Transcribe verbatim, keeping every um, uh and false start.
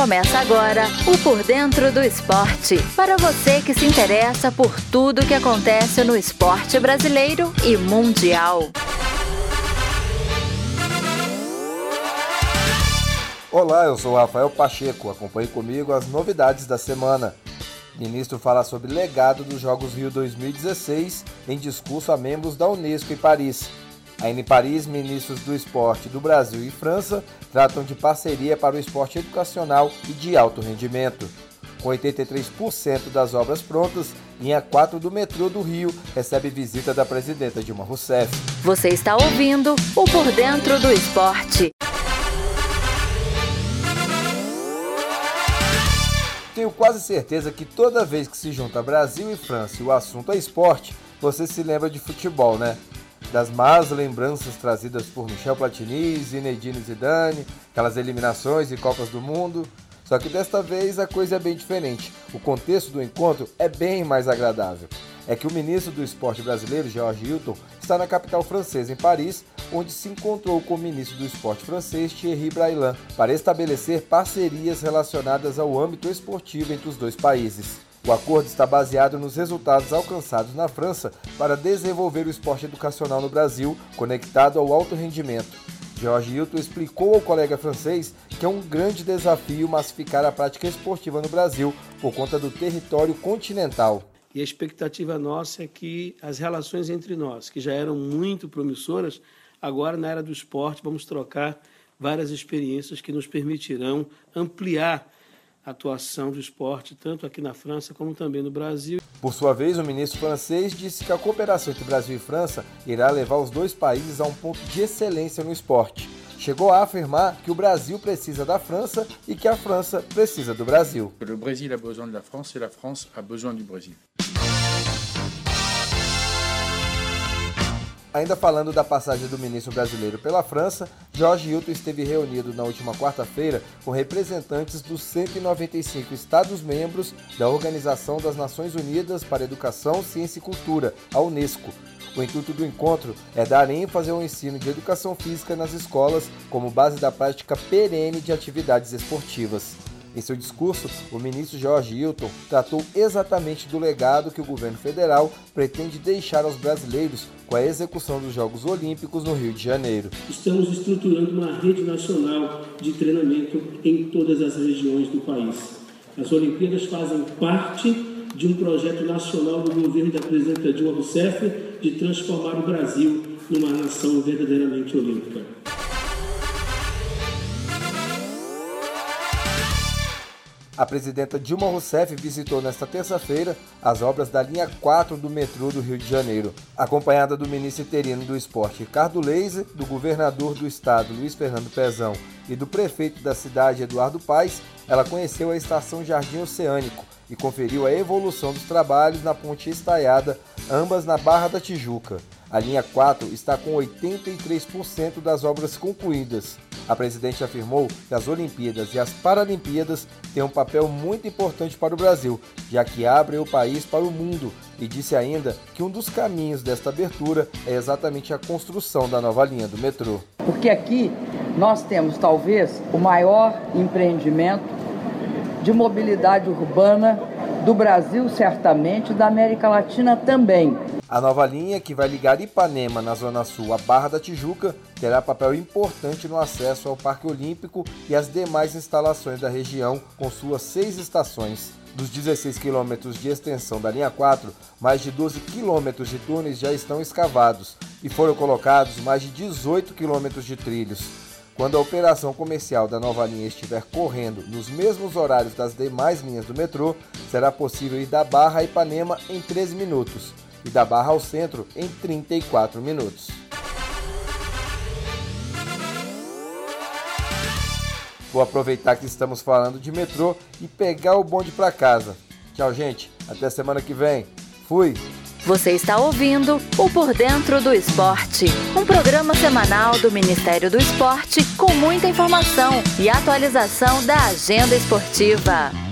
Começa agora o Por Dentro do Esporte, para você que se interessa por tudo que acontece no esporte brasileiro e mundial. Olá, eu sou o Rafael Pacheco, acompanhe comigo as novidades da semana. Ministro fala sobre legado dos Jogos Rio dois mil e dezesseis em discurso a membros da Unesco em Paris. Ainda em Paris, ministros do esporte do Brasil e França tratam de parceria para o esporte educacional e de alto rendimento. Com oitenta e três por cento das obras prontas, linha quatro do metrô do Rio recebe visita da presidenta Dilma Rousseff. Você está ouvindo o Por Dentro do Esporte. Tenho quase certeza que toda vez que se junta Brasil e França e o assunto é esporte, você se lembra de futebol, né? Das más lembranças trazidas por Michel Platini, Zinedine Zidane, aquelas eliminações e Copas do Mundo. Só que desta vez a coisa é bem diferente. O contexto do encontro é bem mais agradável. É que o ministro do esporte brasileiro, Jorge Hilton, está na capital francesa, em Paris, onde se encontrou com o ministro do esporte francês, Thierry Brailan, para estabelecer parcerias relacionadas ao âmbito esportivo entre os dois países. O acordo está baseado nos resultados alcançados na França para desenvolver o esporte educacional no Brasil, conectado ao alto rendimento. Jorge Hilton explicou ao colega francês que é um grande desafio massificar a prática esportiva no Brasil por conta do território continental. E a expectativa nossa é que as relações entre nós, que já eram muito promissoras, agora na era do esporte vamos trocar várias experiências que nos permitirão ampliar a atuação do esporte, tanto aqui na França como também no Brasil. Por sua vez, o ministro francês disse que a cooperação entre Brasil e França irá levar os dois países a um ponto de excelência no esporte. Chegou a afirmar que o Brasil precisa da França e que a França precisa do Brasil. O Brasil a besoin da França e a França a besoin do Brasil. Ainda falando da passagem do ministro brasileiro pela França, Jorge Hilton esteve reunido na última quarta-feira com representantes dos cento e noventa e cinco Estados-membros da Organização das Nações Unidas para Educação, Ciência e Cultura, a Unesco. O intuito do encontro é dar ênfase ao ensino de educação física nas escolas como base da prática perene de atividades esportivas. Em seu discurso, o ministro Jorge Hilton tratou exatamente do legado que o governo federal pretende deixar aos brasileiros com a execução dos Jogos Olímpicos no Rio de Janeiro. Estamos estruturando uma rede nacional de treinamento em todas as regiões do país. As Olimpíadas fazem parte de um projeto nacional do governo da presidenta Dilma Rousseff de transformar o Brasil numa nação verdadeiramente olímpica. A presidenta Dilma Rousseff visitou nesta terça-feira as obras da linha quatro do metrô do Rio de Janeiro. Acompanhada do ministro interino do esporte Ricardo Leise, do governador do estado Luiz Fernando Pezão e do prefeito da cidade Eduardo Paes, ela conheceu a estação Jardim Oceânico e conferiu a evolução dos trabalhos na ponte estaiada, ambas na Barra da Tijuca. A linha quatro está com oitenta e três por cento das obras concluídas. A presidente afirmou que as Olimpíadas e as Paralimpíadas têm um papel muito importante para o Brasil, já que abrem o país para o mundo, e disse ainda que um dos caminhos desta abertura é exatamente a construção da nova linha do metrô. Porque aqui nós temos talvez o maior empreendimento de mobilidade urbana do Brasil, certamente, e da América Latina também. A nova linha, que vai ligar Ipanema, na Zona Sul, à Barra da Tijuca, terá papel importante no acesso ao Parque Olímpico e às demais instalações da região, com suas seis estações. Dos dezesseis quilômetros de extensão da linha quatro, mais de doze quilômetros de túneis já estão escavados e foram colocados mais de dezoito quilômetros de trilhos. Quando a operação comercial da nova linha estiver correndo nos mesmos horários das demais linhas do metrô, será possível ir da Barra a Ipanema em treze minutos e da Barra ao centro em trinta e quatro minutos. Vou aproveitar que estamos falando de metrô e pegar o bonde para casa. Tchau, gente. Até semana que vem. Fui! Você está ouvindo o Por Dentro do Esporte, um programa semanal do Ministério do Esporte com muita informação e atualização da agenda esportiva.